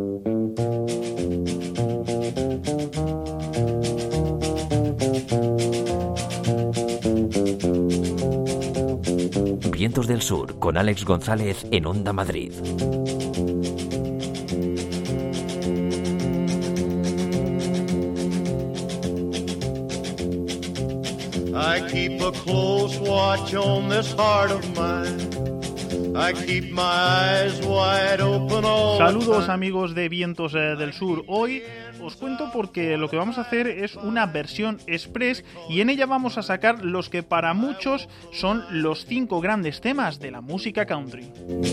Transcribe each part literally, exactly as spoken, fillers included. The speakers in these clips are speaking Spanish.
Vientos del Sur, con Alex González en Onda Madrid. I keep a close watch on this heart of mine. I keep my eyes wide open all the time. Saludos amigos de Vientos eh, del Sur. Hoy os cuento porque lo que vamos a hacer es una versión express y en ella vamos a sacar los que para muchos son los cinco grandes temas de la música country.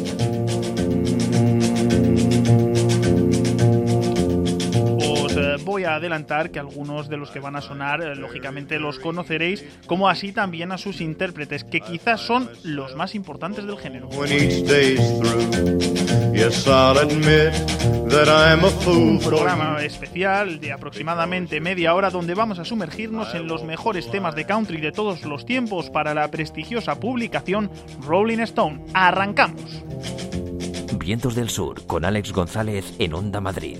Voy a adelantar que algunos de los que van a sonar, eh, lógicamente los conoceréis, como así también a sus intérpretes, que quizás son los más importantes del género. Un programa especial de aproximadamente media hora donde vamos a sumergirnos en los mejores temas de country de todos los tiempos para la prestigiosa publicación Rolling Stone. ¡Arrancamos! Vientos del Sur, con Alex González en Onda Madrid.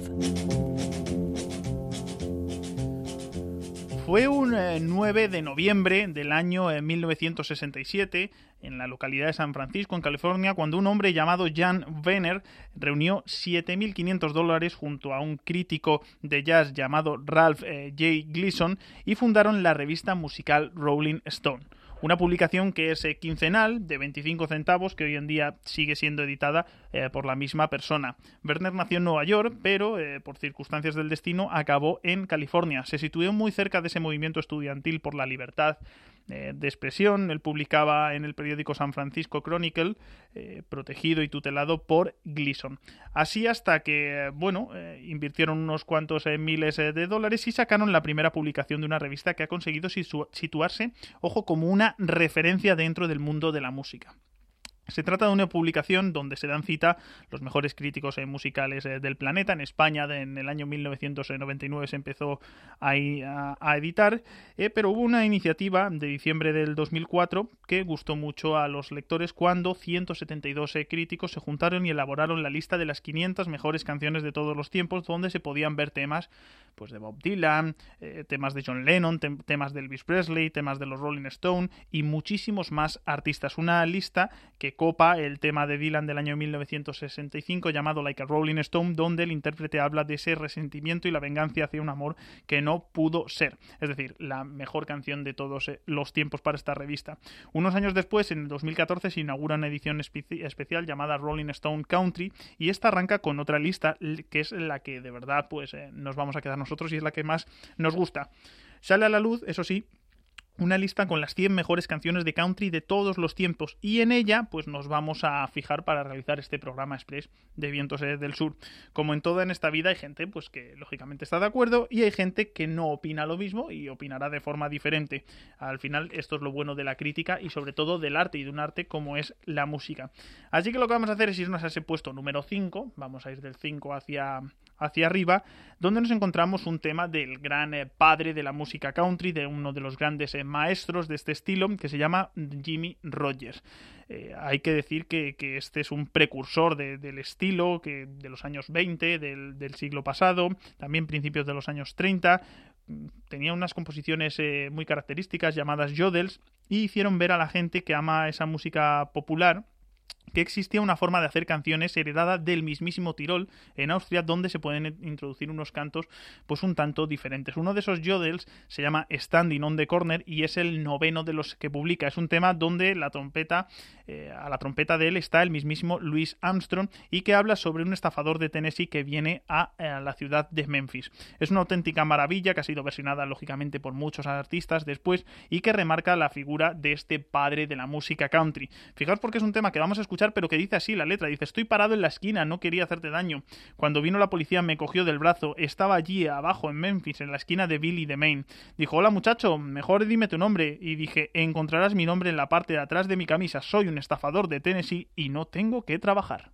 Fue un eh, nueve de noviembre del año eh, mil novecientos sesenta y siete, en la localidad de San Francisco, en California, cuando un hombre llamado Jan Wenner reunió siete mil quinientos dólares junto a un crítico de jazz llamado Ralph eh, J. Gleason y fundaron la revista musical Rolling Stone. Una publicación que es eh, quincenal, de veinticinco centavos, que hoy en día sigue siendo editada eh, por la misma persona. Werner nació en Nueva York, pero eh, por circunstancias del destino acabó en California. Se situó muy cerca de ese movimiento estudiantil por la libertad eh, de expresión. Él publicaba en el periódico San Francisco Chronicle, eh, protegido y tutelado por Gleason. Así hasta que, eh, bueno, eh, invirtieron unos cuantos eh, miles eh, de dólares y sacaron la primera publicación de una revista que ha conseguido situ- situarse, ojo, como una referencia dentro del mundo de la música. Se trata de una publicación donde se dan cita los mejores críticos eh, musicales eh, del planeta. En España, de, en el año mil novecientos noventa y nueve, se empezó a, a, a editar, eh, pero hubo una iniciativa de diciembre del dos mil cuatro que gustó mucho a los lectores cuando ciento setenta y dos eh, críticos se juntaron y elaboraron la lista de las quinientas mejores canciones de todos los tiempos, donde se podían ver temas pues, de Bob Dylan, eh, temas de John Lennon, te- temas de Elvis Presley, temas de los Rolling Stone y muchísimos más artistas. Una lista que copa el tema de Dylan del año mil novecientos sesenta y cinco llamado Like a Rolling Stone, donde el intérprete habla de ese resentimiento y la venganza hacia un amor que no pudo ser. Es decir, la mejor canción de todos los tiempos para esta revista. Unos años después, en el dos mil catorce, se inaugura una edición espe- especial llamada Rolling Stone Country y esta arranca con otra lista que es la que de verdad pues eh, nos vamos a quedar nosotros y es la que más nos gusta. Sale a la luz, eso sí, una lista con las cien mejores canciones de country de todos los tiempos y en ella pues nos vamos a fijar para realizar este programa express de Vientos del Sur. Como en toda en esta vida hay gente pues que lógicamente está de acuerdo y hay gente que no opina lo mismo y opinará de forma diferente. Al final esto es lo bueno de la crítica y sobre todo del arte y de un arte como es la música. Así que lo que vamos a hacer es irnos a ese puesto número cinco, vamos a ir del cinco hacia... hacia arriba, donde nos encontramos un tema del gran eh, padre de la música country, de uno de los grandes eh, maestros de este estilo, que se llama Jimmie Rodgers. Eh, hay que decir que, que este es un precursor de, del estilo, que de los años veinte, del, del siglo pasado, también principios de los años treinta. Tenía unas composiciones eh, muy características llamadas yodels y hicieron ver a la gente que ama esa música popular que existía una forma de hacer canciones heredada del mismísimo Tirol en Austria, donde se pueden introducir unos cantos pues un tanto diferentes. Uno de esos yodels se llama Standing on the Corner y es el noveno de los que publica. Es un tema donde la trompeta, eh, a la trompeta de él está el mismísimo Louis Armstrong y que habla sobre un estafador de Tennessee que viene a, a la ciudad de Memphis. Es una auténtica maravilla que ha sido versionada lógicamente por muchos artistas después y que remarca la figura de este padre de la música country. Fijaos porque es un tema que vamos a escuchar pero que dice así la letra, dice: estoy parado en la esquina, no quería hacerte daño. Cuando vino la policía me cogió del brazo, estaba allí abajo en Memphis, en la esquina de Billy de Maine. Dijo: hola muchacho, mejor dime tu nombre. Y dije: encontrarás mi nombre en la parte de atrás de mi camisa, soy un estafador de Tennessee y no tengo que trabajar.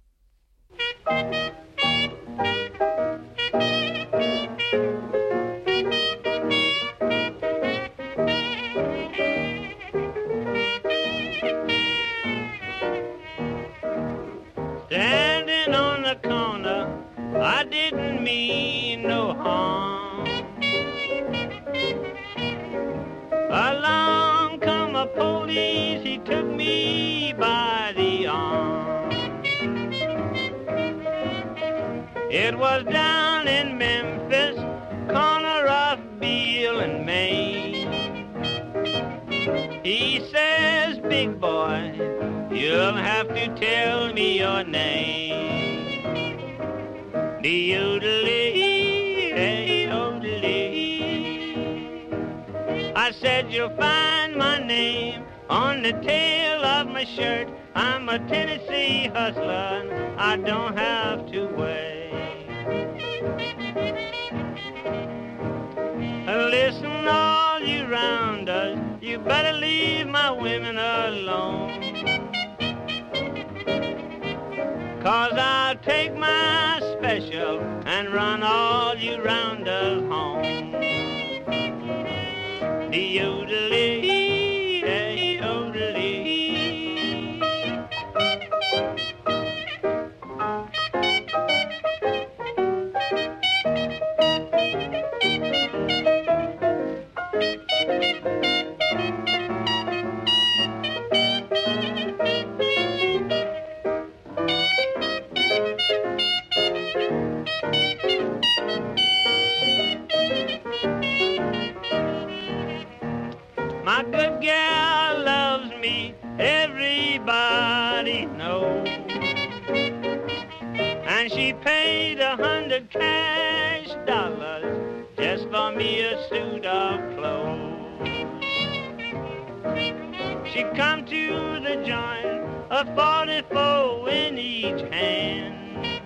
I didn't mean no harm. Along come a police, he took me by the arm. It was down in Memphis, corner of Beale and Main. He says, big boy, you'll have to tell me your name. De-oodle-ee, hey-oodle-ee. I said, you'll find my name on the tail of my shirt. I'm a Tennessee hustler, I don't have to wait. Listen, all you rounders, you better leave my women alone. 'Cause I'll take my special and run all you rounders home. De-oodle-ee, hey-oodle-ee. My good gal loves me, everybody knows. And she paid a hundred cash dollars just for me a suit of clothes. She come to the joint, a forty-four in each hand.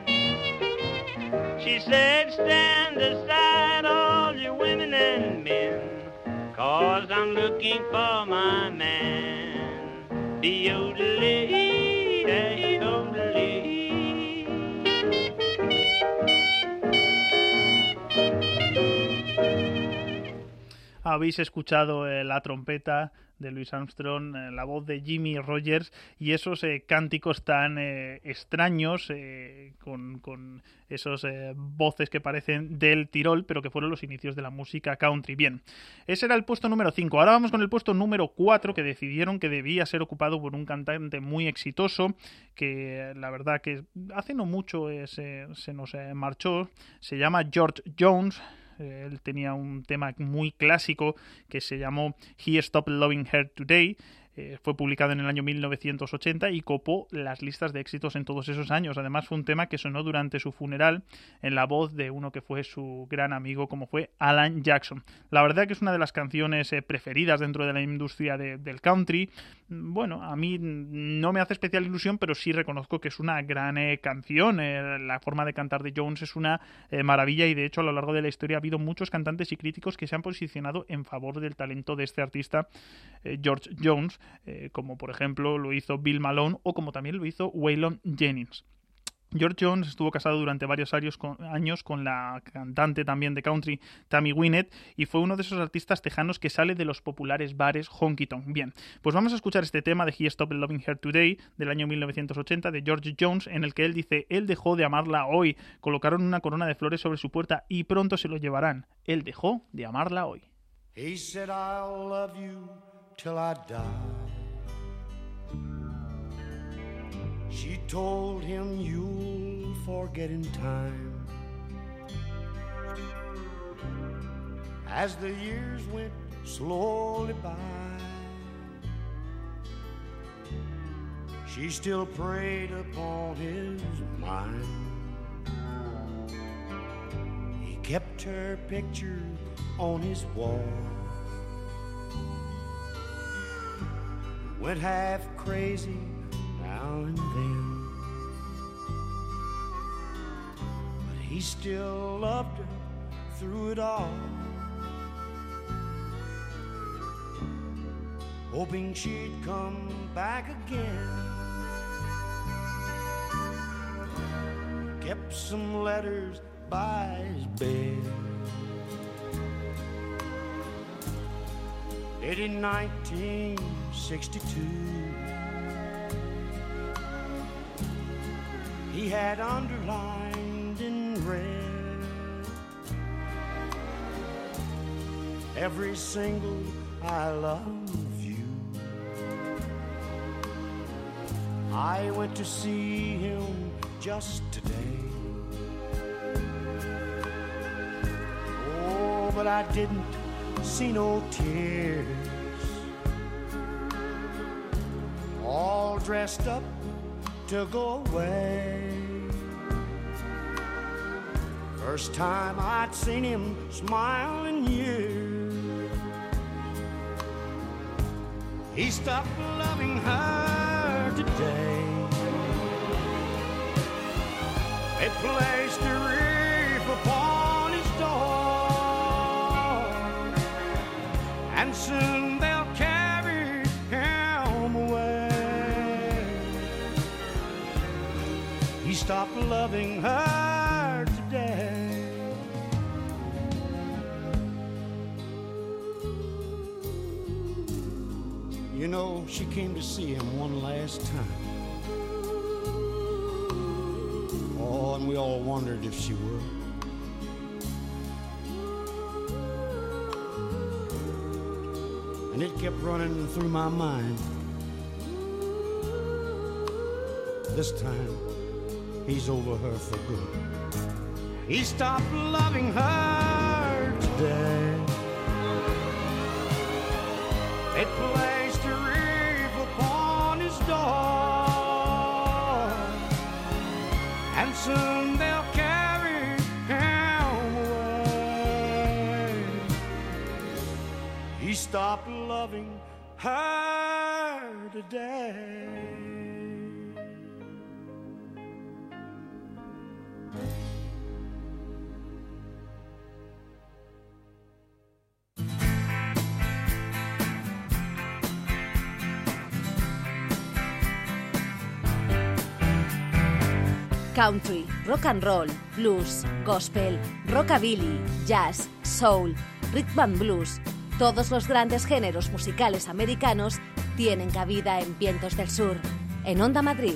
She said, stand aside all you women and men, 'cause I'm looking for my man. De-oodle-ee, hey-oodle-ee. Habéis escuchado eh, la trompeta de Louis Armstrong, eh, la voz de Jimmy Rogers y esos eh, cánticos tan eh, extraños eh, con, con esos eh, voces que parecen del Tirol, pero que fueron los inicios de la música country. Bien, ese era el puesto número cinco. Ahora vamos con el puesto número cuatro, que decidieron que debía ser ocupado por un cantante muy exitoso, que la verdad que hace no mucho eh, se, se nos eh, marchó. Se llama George Jones. Él tenía un tema muy clásico que se llamó He Stopped Loving Her Today. Eh, fue publicado en el año mil novecientos ochenta y copó las listas de éxitos en todos esos años. Además fue un tema que sonó durante su funeral en la voz de uno que fue su gran amigo, como fue Alan Jackson. La verdad que es una de las canciones eh, preferidas dentro de la industria de, del country. Bueno, a mí no me hace especial ilusión, pero sí reconozco que es una gran eh, canción. Eh, la forma de cantar de Jones es una eh, maravilla y de hecho a lo largo de la historia ha habido muchos cantantes y críticos que se han posicionado en favor del talento de este artista eh, George Jones. Eh, como por ejemplo lo hizo Bill Malone o como también lo hizo Waylon Jennings. George Jones estuvo casado durante varios años con, años con la cantante también de country Tammy Wynette y fue uno de esos artistas tejanos que sale de los populares bares honky tonk. Bien, pues vamos a escuchar este tema de He Stopped Loving Her Today del año mil novecientos ochenta de George Jones, en el que él dice: él dejó de amarla hoy, colocaron una corona de flores sobre su puerta y pronto se lo llevarán. Él dejó de amarla hoy. He said, I'll love you till I die. She told him you'll forget in time. As the years went slowly by, she still preyed upon his mind. He kept her picture on his wall, went half crazy now and then, but he still loved her through it all, hoping she'd come back again. Kept some letters by his bed, dated nineteen sixty-two. He had underlined in red. Every single I love you. I went to see him just today. Oh, but I didn't see no tears. All dressed up to go away. First time I'd seen him smile in years. He stopped loving her today. They placed a wreath upon his door, and soon they'll carry him away. He stopped loving her today. You know, she came to see him one last time. Oh, and we all wondered if she would. And it kept running through my mind. This time, he's over her for good. He stopped loving her today. It placed a wreath upon his door, and soon they'll carry him away. He stopped loving her today. Country, rock and roll, blues, gospel, rockabilly, jazz, soul, rhythm and blues. Todos los grandes géneros musicales americanos tienen cabida en Vientos del Sur, en Onda Madrid.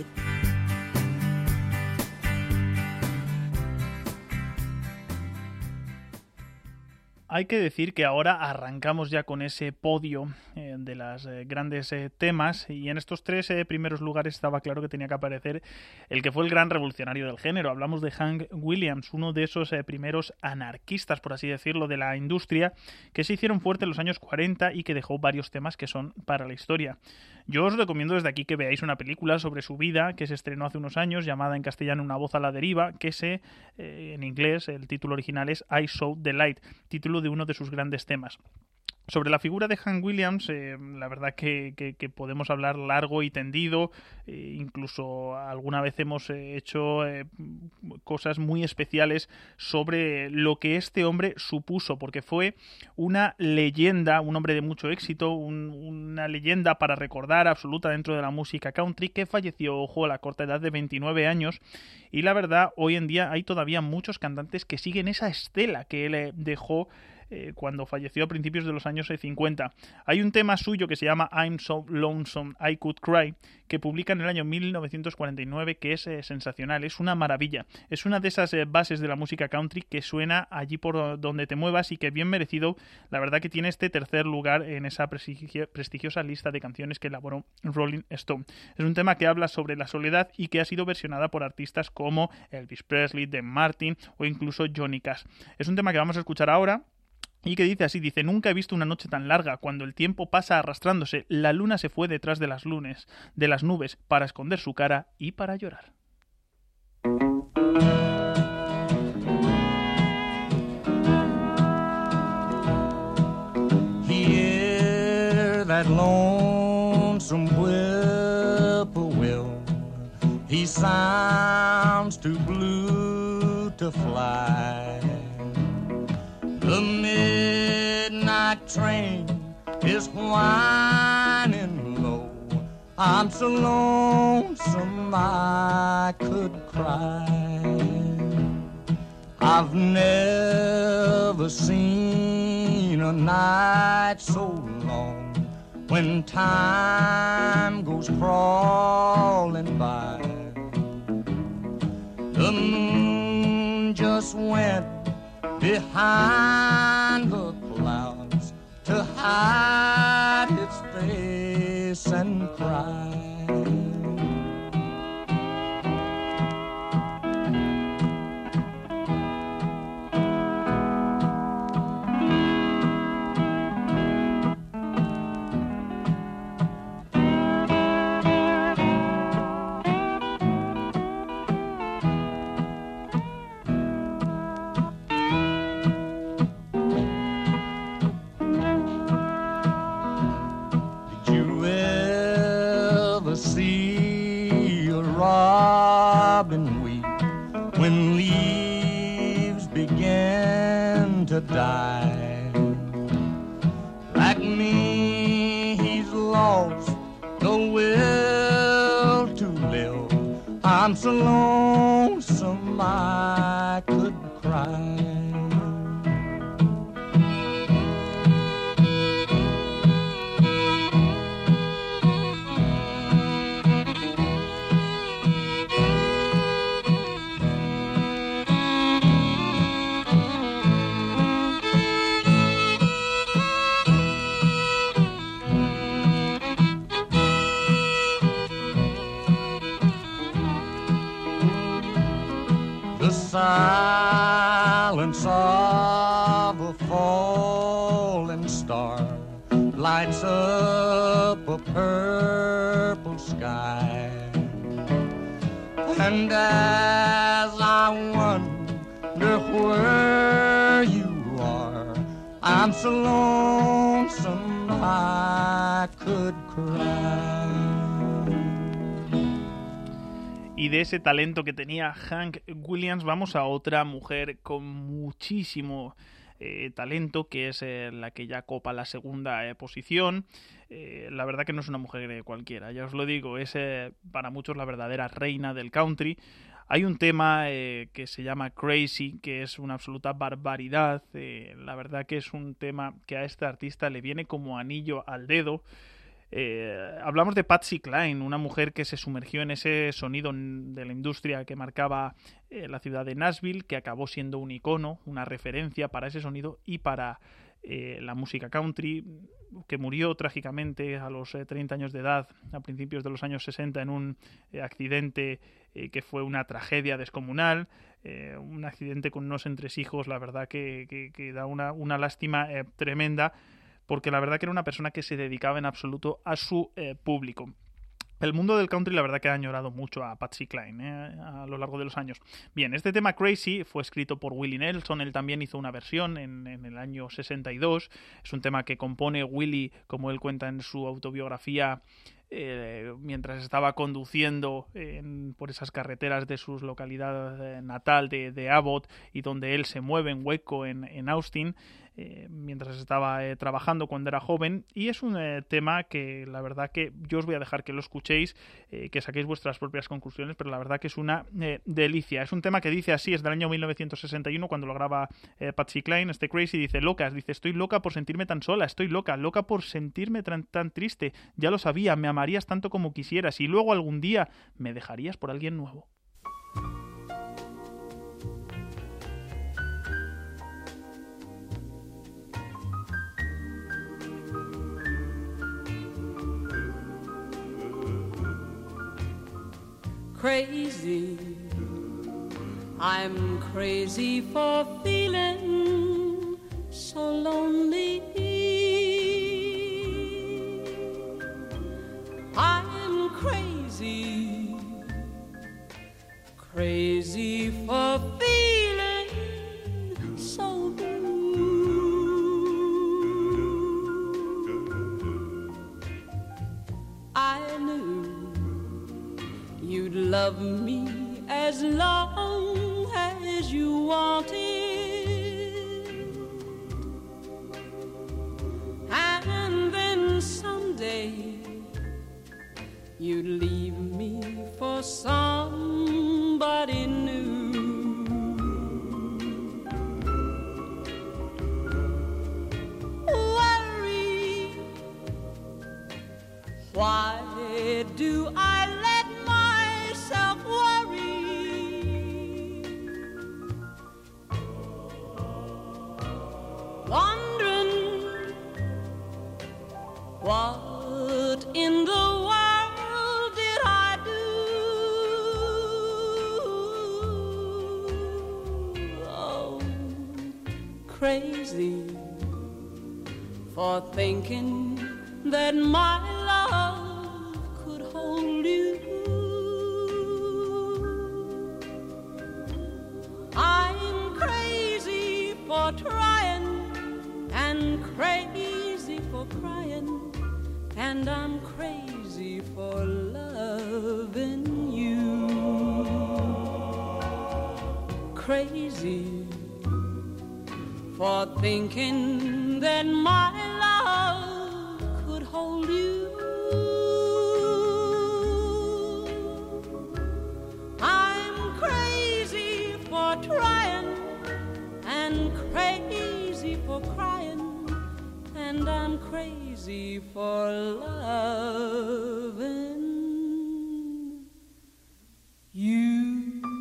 Hay que decir que ahora arrancamos ya con ese podio eh, de los eh, grandes eh, temas, y en estos tres eh, primeros lugares estaba claro que tenía que aparecer el que fue el gran revolucionario del género. Hablamos de Hank Williams, uno de esos eh, primeros anarquistas, por así decirlo, de la industria, que se hicieron fuerte en los años cuarenta y que dejó varios temas que son para la historia. Yo os recomiendo desde aquí que veáis una película sobre su vida que se estrenó hace unos años, llamada en castellano Una voz a la deriva, que se, eh, en inglés el título original es I Saw the Light, título de uno de sus grandes temas. Sobre la figura de Hank Williams, eh, la verdad que, que, que podemos hablar largo y tendido, eh, incluso alguna vez hemos eh, hecho eh, cosas muy especiales sobre lo que este hombre supuso, porque fue una leyenda, un hombre de mucho éxito, un, una leyenda para recordar absoluta dentro de la música country, que falleció, ojo, a la corta edad de veintinueve años, y la verdad, hoy en día hay todavía muchos cantantes que siguen esa estela que él eh, dejó Eh, cuando falleció a principios de los años cincuenta. Hay un tema suyo que se llama I'm So Lonesome I Could Cry, que publica en el año mil novecientos cuarenta y nueve, que es eh, sensacional, es una maravilla. Es una de esas eh, bases de la música country que suena allí por donde te muevas, y que bien merecido, la verdad, que tiene este tercer lugar en esa prestigio- prestigiosa lista de canciones que elaboró Rolling Stone. Es un tema que habla sobre la soledad y que ha sido versionada por artistas como Elvis Presley, Dean Martin o incluso Johnny Cash. Es un tema que vamos a escuchar ahora, y que dice así, dice: nunca he visto una noche tan larga, cuando el tiempo pasa arrastrándose, la luna se fue detrás de las lunes, de las nubes, para esconder su cara y para llorar. Hear that lonesome whippoorwill, he sounds too blue to fly. The midnight train is whining low. I'm so lonesome I could cry. I've never seen a night so long, when time goes crawling by. The moon just just went behind the clouds to hide its face and cry. When leaves begin to die, like me, he's lost the will to live. I'm so lonesome I could cry. Silence of a falling star lights up a purple sky, and as I wonder where you are, I'm so lonesome I could cry. Y de ese talento que tenía Hank Williams vamos a otra mujer con muchísimo eh, talento, que es eh, la que ya copa la segunda eh, posición. Eh, la verdad que no es una mujer de cualquiera, ya os lo digo, es eh, para muchos la verdadera reina del country. Hay un tema eh, que se llama Crazy, que es una absoluta barbaridad. Eh, la verdad que es un tema que a este artista le viene como anillo al dedo. Eh, hablamos de Patsy Cline, una mujer que se sumergió en ese sonido de la industria que marcaba eh, la ciudad de Nashville, que acabó siendo un icono, una referencia para ese sonido y para eh, la música country, que murió trágicamente a los eh, treinta años de edad, a principios de los años sesenta, en un eh, accidente eh, que fue una tragedia descomunal, eh, un accidente con unos entresijos, la verdad que, que, que da una, una lástima eh, tremenda, porque la verdad que era una persona que se dedicaba en absoluto a su eh, público. El mundo del country la verdad que ha añorado mucho a Patsy Cline eh, a lo largo de los años. Bien, este tema Crazy fue escrito por Willie Nelson, él también hizo una versión en, en el año sesenta y dos, es un tema que compone Willie, como él cuenta en su autobiografía, eh, mientras estaba conduciendo en, por esas carreteras de su localidad eh, natal de, de Abbott, y donde él se mueve en Waco, en, en Austin, Eh, mientras estaba eh, trabajando cuando era joven, y es un eh, tema que la verdad que yo os voy a dejar que lo escuchéis, eh, que saquéis vuestras propias conclusiones, pero la verdad que es una eh, delicia. Es un tema que dice así, es del año mil novecientos sesenta y uno cuando lo graba eh, Patsy Cline. Este Crazy dice: locas, dice, estoy loca por sentirme tan sola, estoy loca, loca por sentirme tan, tan triste, ya lo sabía, me amarías tanto como quisieras y luego algún día me dejarías por alguien nuevo. Crazy, I'm crazy for feeling so lonely. I'm crazy, crazy for feeling so blue. I knew you'd love me as long as you wanted, and then someday you'd leave me for somebody new. Worry, why do I crazy for thinking that my love could hold you. I'm crazy for trying and crazy for crying, and I'm crazy for loving you. Crazy for thinking that my love could hold you. I'm crazy for trying and crazy for crying, and I'm crazy for loving you.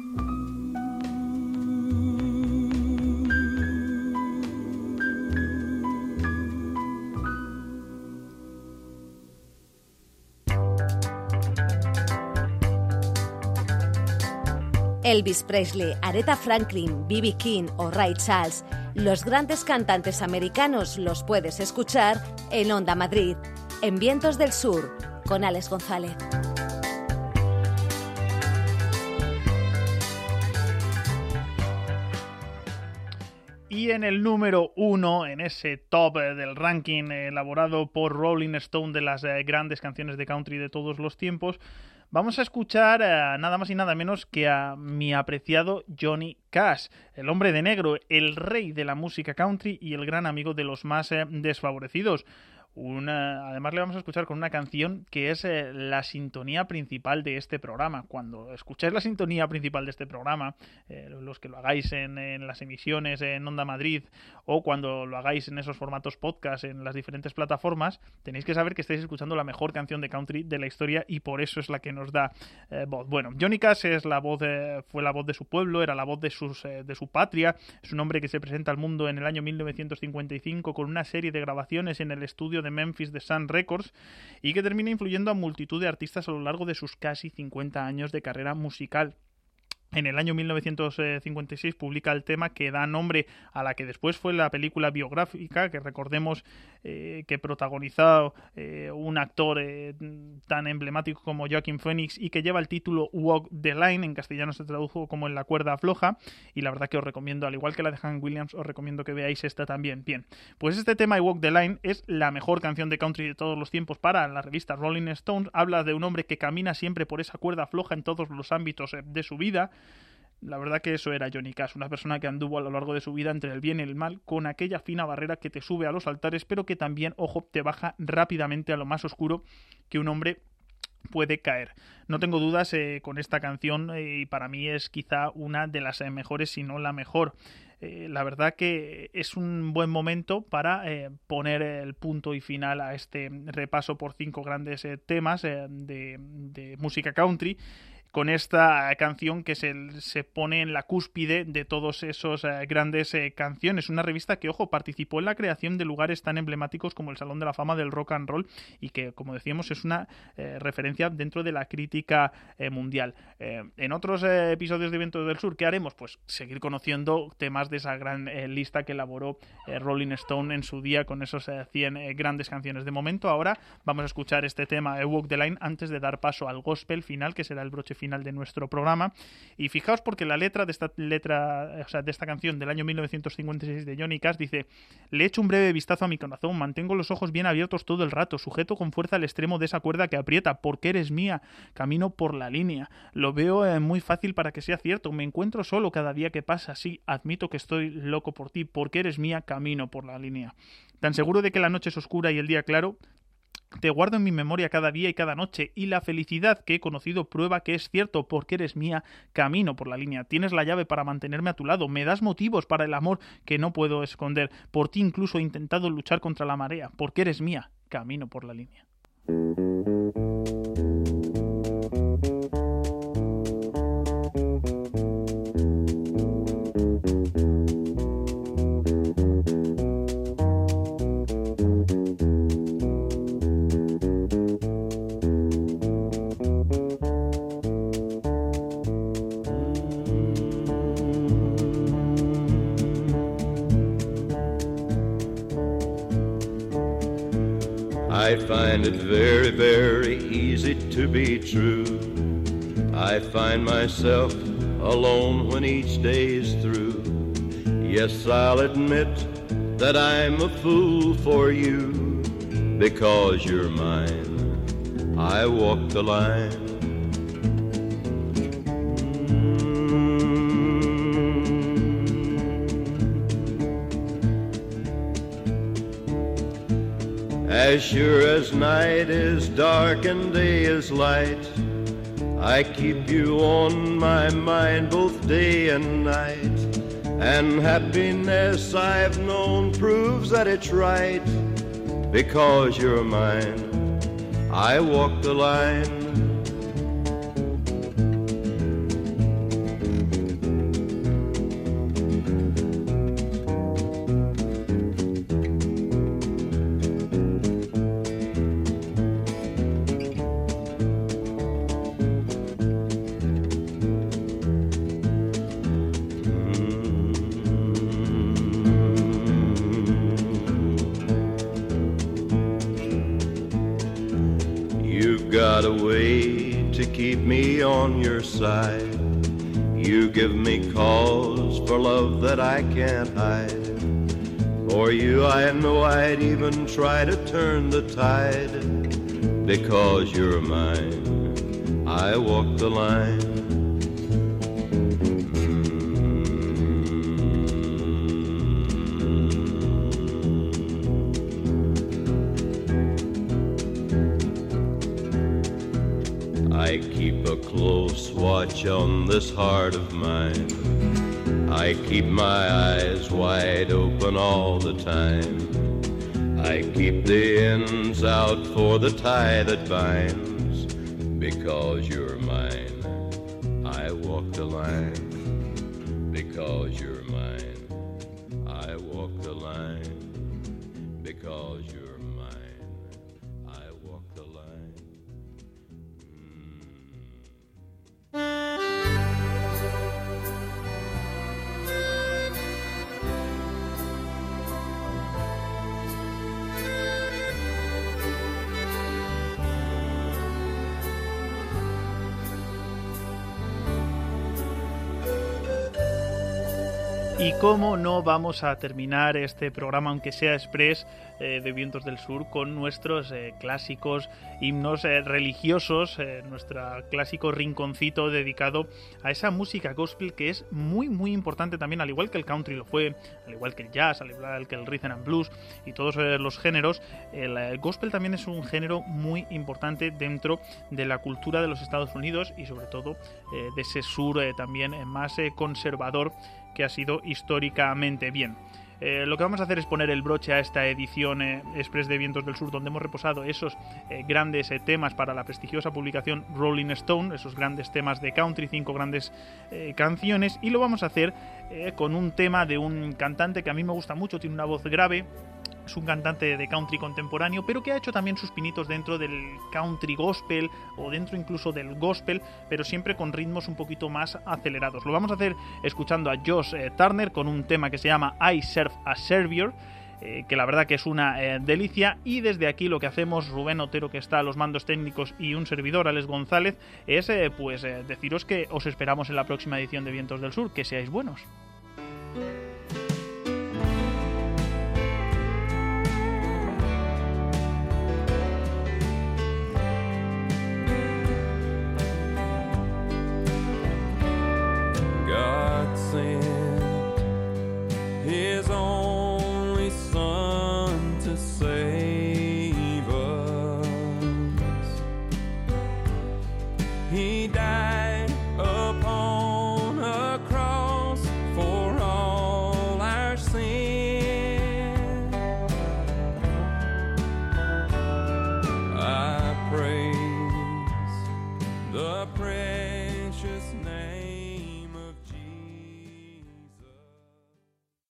Elvis Presley, Aretha Franklin, B B King o Ray Charles, los grandes cantantes americanos los puedes escuchar en Onda Madrid, en Vientos del Sur, con Alex González. Y en el número uno, en ese top del ranking elaborado por Rolling Stone de las eh, grandes canciones de country de todos los tiempos, vamos a escuchar eh, nada más y nada menos que a mi apreciado Johnny Cash, el hombre de negro, el rey de la música country y el gran amigo de los más eh, desfavorecidos. Una, además le vamos a escuchar con una canción que es eh, la sintonía principal de este programa. Cuando escucháis la sintonía principal de este programa, eh, los que lo hagáis en, en las emisiones en Onda Madrid o cuando lo hagáis en esos formatos podcast en las diferentes plataformas, tenéis que saber que estáis escuchando la mejor canción de country de la historia y por eso es la que nos da eh, voz. Bueno, Johnny Cash es la voz de, fue la voz de su pueblo, era la voz de, sus, eh, de su patria. Es un hombre que se presenta al mundo en el año mil novecientos cincuenta y cinco con una serie de grabaciones en el estudio de Memphis de Sun Records y que termina influyendo a multitud de artistas a lo largo de sus casi cincuenta años de carrera musical. En el año mil novecientos cincuenta y seis publica el tema que da nombre a la que después fue la película biográfica, que recordemos eh, que protagonizó eh, un actor eh, tan emblemático como Joaquin Phoenix y que lleva el título Walk the Line, en castellano se tradujo como En la cuerda floja, y la verdad que os recomiendo, al igual que la de Hank Williams, os recomiendo que veáis esta también. Bien, pues este tema, Walk the Line, es la mejor canción de country de todos los tiempos para la revista Rolling Stone. Habla de un hombre que camina siempre por esa cuerda floja en todos los ámbitos de su vida. La verdad que eso era Johnny Cash, una persona que anduvo a lo largo de su vida entre el bien y el mal, con aquella fina barrera que te sube a los altares, pero que también, ojo, te baja rápidamente a lo más oscuro que un hombre puede caer. No tengo dudas eh, con esta canción eh, y para mí es quizá una de las eh, mejores, si no la mejor. Eh, la verdad que es un buen momento para eh, poner el punto y final a este repaso por cinco grandes eh, temas eh, de, de música country, con esta canción que se, se pone en la cúspide de todos esos eh, grandes eh, canciones. Una revista que, ojo, participó en la creación de lugares tan emblemáticos como el Salón de la Fama del Rock and Roll y que, como decíamos, es una eh, referencia dentro de la crítica eh, mundial. Eh, en otros eh, episodios de Vientos del Sur, ¿qué haremos? Pues seguir conociendo temas de esa gran eh, lista que elaboró eh, Rolling Stone en su día con esos eh, cien eh, grandes canciones. De momento, ahora vamos a escuchar este tema, eh, Walk the Line, antes de dar paso al gospel final, que será el broche final de nuestro programa. Y fijaos porque la letra de esta letra, o sea, de esta canción del año mil novecientos cincuenta y seis de Johnny Cash dice: le echo un breve vistazo a mi corazón, mantengo los ojos bien abiertos todo el rato, sujeto con fuerza el extremo de esa cuerda que aprieta, porque eres mía, camino por la línea, lo veo eh, muy fácil para que sea cierto, me encuentro solo cada día que pasa, sí, admito que estoy loco por ti, porque eres mía, camino por la línea. Tan seguro de que la noche es oscura y el día claro, te guardo en mi memoria cada día y cada noche, y la felicidad que he conocido prueba que es cierto, porque eres mía, camino por la línea. Tienes la llave para mantenerme a tu lado, me das motivos para el amor que no puedo esconder. Por ti incluso he intentado luchar contra la marea, porque eres mía, camino por la línea. I find it very, very easy to be true. I find myself alone when each day's through. Yes, I'll admit that I'm a fool for you. Because you're mine, I walk the line. As sure as night is dark and day is light, I keep you on my mind both day and night. And happiness I've known proves that it's right. Because you're mine, I walk the line. Got a way to keep me on your side. You give me cause for love that I can't hide. For you I know I'd even try to turn the tide. Because you're mine, I walk the line. I keep a close watch on this heart of mine. I keep my eyes wide open all the time. I keep the ends out for the tie that binds. Because you're mine, I walk the line. Because you're mine, I walk the line. Because you're mine, I walk the line. Y cómo no vamos a terminar este programa, aunque sea express, eh, de Vientos del Sur, con nuestros eh, clásicos himnos eh, religiosos, eh, nuestro clásico rinconcito dedicado a esa música gospel que es muy muy importante también, al igual que el country lo fue, al igual que el jazz, al igual que el rhythm and blues y todos eh, los géneros. El, el gospel también es un género muy importante dentro de la cultura de los Estados Unidos y sobre todo eh, de ese sur eh, también eh, más eh, conservador que ha sido históricamente. Bien, eh, lo que vamos a hacer es poner el broche a esta edición eh, express de Vientos del Sur, donde hemos reposado esos eh, grandes eh, temas para la prestigiosa publicación Rolling Stone, esos grandes temas de country, cinco grandes eh, canciones, y lo vamos a hacer eh, con un tema de un cantante que a mí me gusta mucho, tiene una voz grave. Es un cantante de country contemporáneo, pero que ha hecho también sus pinitos dentro del country gospel o dentro incluso del gospel, pero siempre con ritmos un poquito más acelerados. Lo vamos a hacer escuchando a Josh eh, Turner con un tema que se llama I Serve a Savior, eh, que la verdad que es una eh, delicia. Y desde aquí lo que hacemos, Rubén Otero, que está a los mandos técnicos, y un servidor, Alex González, es eh, pues eh, deciros que os esperamos en la próxima edición de Vientos del Sur. Que seáis buenos. God sent His own